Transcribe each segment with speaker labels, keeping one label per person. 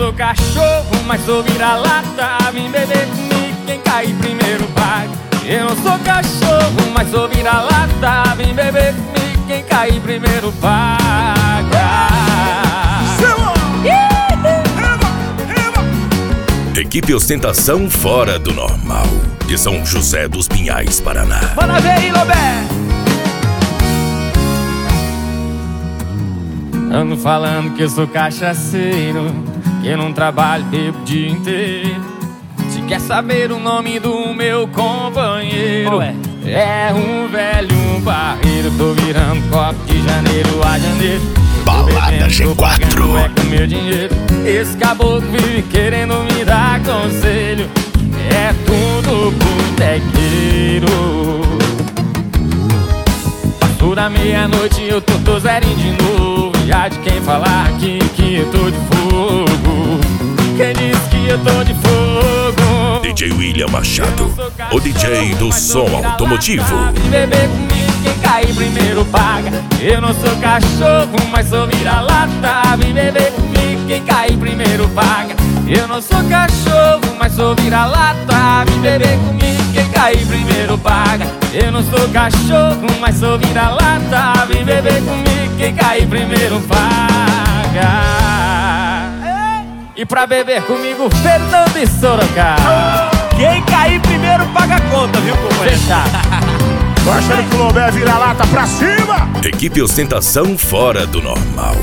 Speaker 1: sou cachorro, mas sou vira-lata. Vem beber comigo, quem cair primeiro paga. Eu não sou cachorro, mas sou vira-lata. Vem beber comigo, quem cair primeiro paga.
Speaker 2: Equipe Ostentação Fora do Normal, de São José dos Pinhais, Paraná.
Speaker 3: Bora ver aí, Lobé.
Speaker 1: Ando falando que eu sou cachaceiro, que eu não trabalho, bebo o dia inteiro. Se quer saber o nome do meu companheiro, é um velho barreiro. Tô virando copo de janeiro a janeiro.
Speaker 2: Balada G4.
Speaker 1: É com meu dinheiro. Esse caboclo vive querendo me dar conselho. É tudo botequeiro. Passou da meia-noite, eu tô zerinho de novo. Já de quem falar aqui que eu tô de fogo. Quem disse que eu tô de fogo?
Speaker 2: DJ William Machado, o DJ do som automotivo.
Speaker 1: Vem beber comigo, quem cair primeiro paga. Eu não sou cachorro, mas sou vira-lata. Vem beber comigo, quem cair primeiro paga. Eu não sou cachorro, mas sou vira-lata. Vem beber comigo, quem cair primeiro paga. Eu não sou cachorro, mas sou vira-lata. Vem beber comigo, quem cair primeiro paga. E pra beber comigo, Fernando e Sorocaba.
Speaker 3: Quem cair primeiro paga a conta, viu, companheiro?
Speaker 1: Fechado.
Speaker 4: Tô achando que o Lobé vira lata pra cima.
Speaker 2: Equipe Ostentação Fora do Normal.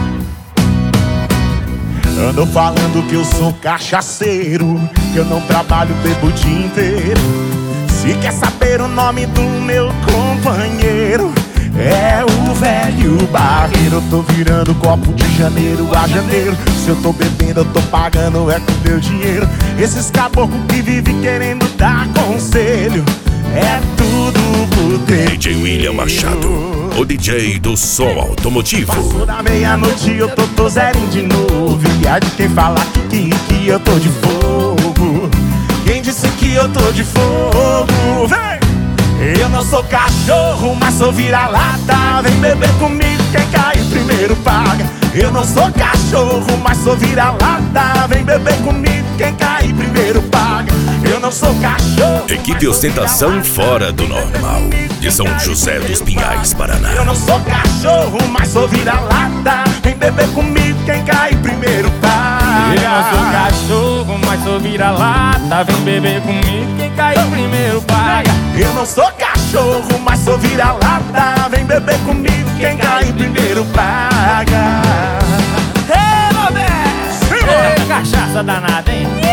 Speaker 4: Ando falando que eu sou cachaceiro, que eu não trabalho, bebo o dia inteiro. Se quer saber o nome do meu companheiro, é o velho barreiro. Eu tô virando copo de janeiro a janeiro. Se eu tô bebendo, eu tô pagando, é com meu dinheiro. Esses caboclos que vivem querendo dar conselho, é tudo botequeiro.
Speaker 2: DJ William Machado, o DJ do som automotivo.
Speaker 4: Passou da meia-noite, eu tô zerinho de novo. E há de quem falar que eu tô de fogo. Quem disse que eu tô de fogo? Vem! Eu não sou cachorro, mas sou vira-lata. Vem beber comigo, quem cair primeiro paga. Eu não sou cachorro, mas sou vira-lata. Vem beber comigo, quem cair primeiro paga. Eu não sou cachorro.
Speaker 2: Equipe Ostentação Fora do Normal, de São José dos Pinhais, Paraná.
Speaker 4: Eu não sou cachorro, mas sou vira-lata. Vem beber comigo, quem cair primeiro paga.
Speaker 1: Eu não sou cachorro, mas sou vira-lata. Vem beber comigo, quem cair primeiro paga.
Speaker 4: Eu não sou cachorro, mas sou vira-lata. Vem beber comigo, quem cair primeiro paga.
Speaker 3: Ei, Lobé.
Speaker 1: Cachaça danada, hein?